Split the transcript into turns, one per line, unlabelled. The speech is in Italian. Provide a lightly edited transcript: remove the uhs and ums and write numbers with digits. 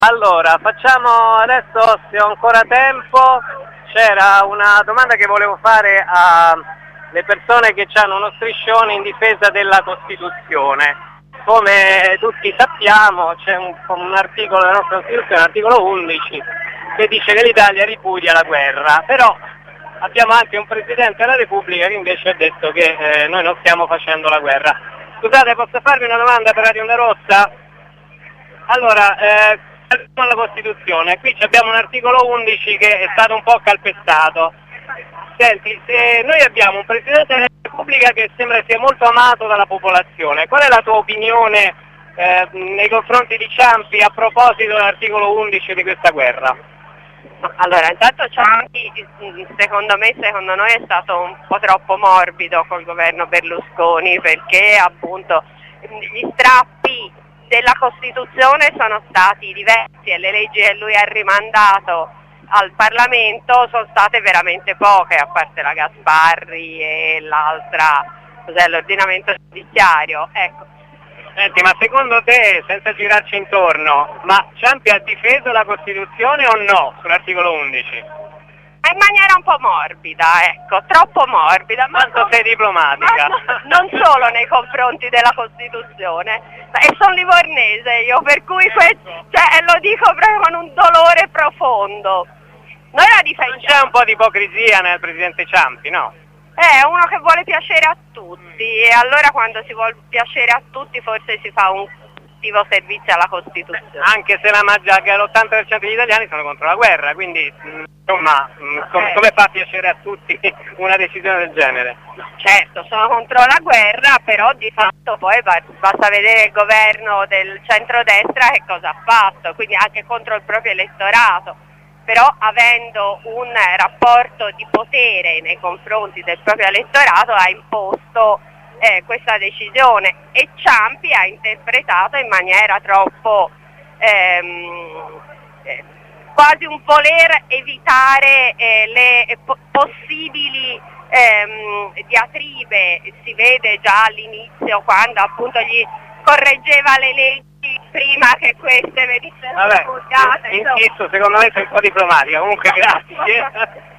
Allora, facciamo adesso, se ho ancora tempo, c'era una domanda che volevo fare alle persone che hanno uno striscione in difesa della Costituzione. Come tutti sappiamo c'è un articolo della nostra Costituzione, l'articolo 11, che dice che l'Italia ripudia la guerra, però abbiamo anche un Presidente della Repubblica che invece ha detto che noi non stiamo facendo la guerra. Scusate, posso farvi una domanda per Radio Onda Rossa? Allora, alla Costituzione, qui abbiamo un articolo 11 che è stato un po' calpestato. Senti, se noi abbiamo un Presidente della Repubblica che sembra sia molto amato dalla popolazione, qual è la tua opinione nei confronti di Ciampi a proposito dell'articolo 11 di questa guerra?
Allora, intanto Ciampi secondo noi è stato un po' troppo morbido col governo Berlusconi, perché appunto gli strappi della Costituzione sono stati diversi e le leggi che lui ha rimandato al Parlamento sono state veramente poche, a parte la Gasparri e l'altra, cos'è, l'ordinamento giudiziario. Ecco.
Senti, ma secondo te, senza girarci intorno, ma Ciampi ha difeso la Costituzione o no sull'articolo 11?
In maniera un po' morbida, ecco, troppo morbida.
Quanto sei diplomatica?
Non solo nei confronti della Costituzione, e sono livornese io, per cui lo dico proprio con un dolore profondo. Noi la difendiamo.
C'è un po' di ipocrisia nel Presidente Ciampi, no?
È uno che vuole piacere a tutti, e allora quando si vuole piacere a tutti forse si fa un cattivo servizio alla Costituzione.
Anche se l'80% degli italiani sono contro la guerra, quindi insomma, come fa a piacere a tutti una decisione del genere?
Certo, sono contro la guerra, però di fatto poi basta vedere il governo del centrodestra che cosa ha fatto, quindi anche contro il proprio elettorato. Però avendo un rapporto di potere nei confronti del proprio elettorato ha imposto questa decisione, e Ciampi ha interpretato in maniera troppo quasi un voler evitare le possibili diatribe. Si vede già all'inizio, quando appunto gli correggeva le leggi prima che queste venissero pubblicate.
Insisto, secondo me sei un po' diplomatica, comunque grazie.